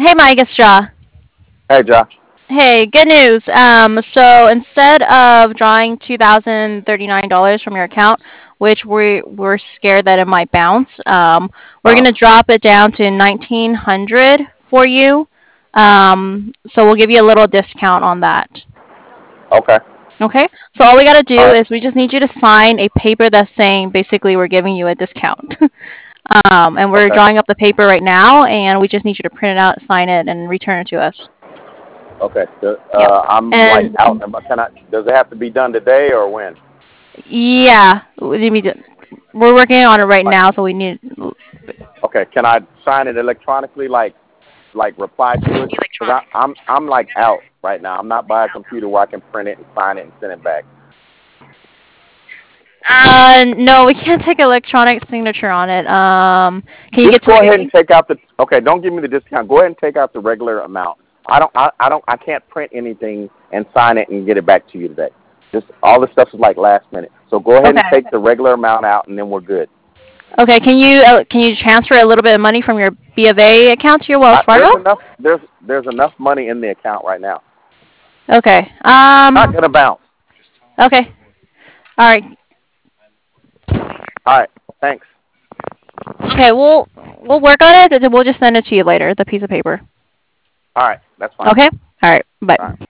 Hey, Mike, it's Ja. Hey, Josh. Hey, good news. So instead of drawing $2,039 from your account, which we're scared that it might bounce, we're Uh, gonna drop it down to 1,900 for you. So we'll give you a little discount on that. okay. Okay. So all we gotta do All right. is we just need you to sign a paper that's saying basically we're giving you a discount. And we're Okay. drawing up the paper right now, and we just need you to print it out, sign it, and return it to us. Okay. Yep. I'm like And out. Can I? Does it have to be done today or when? yeah, we're working on it right Like, now, so we need okay. Can I sign it electronically? Like reply to it? Cause electronic. I'm like out right now. I'm not by a computer where I can print it and sign it and send it back. No, we can't take electronic signature on it. Can you Just get to go ahead and me? take out the. Okay. Don't give me the discount. Go ahead and take out the regular amount. I can't print anything and sign it and get it back to you today. Just all this stuff is like last minute. So go ahead and Okay. take the regular amount out, and then we're good. Okay. Can you transfer a little bit of money from your B of A account to your Wells Fargo? There's enough money in the account right now. Okay. Not gonna bounce. Okay. All right. All right. Thanks. Okay. We'll work on it. We'll just send it to you later. The piece of paper. All right. That's fine. Okay. All right. Bye. All right.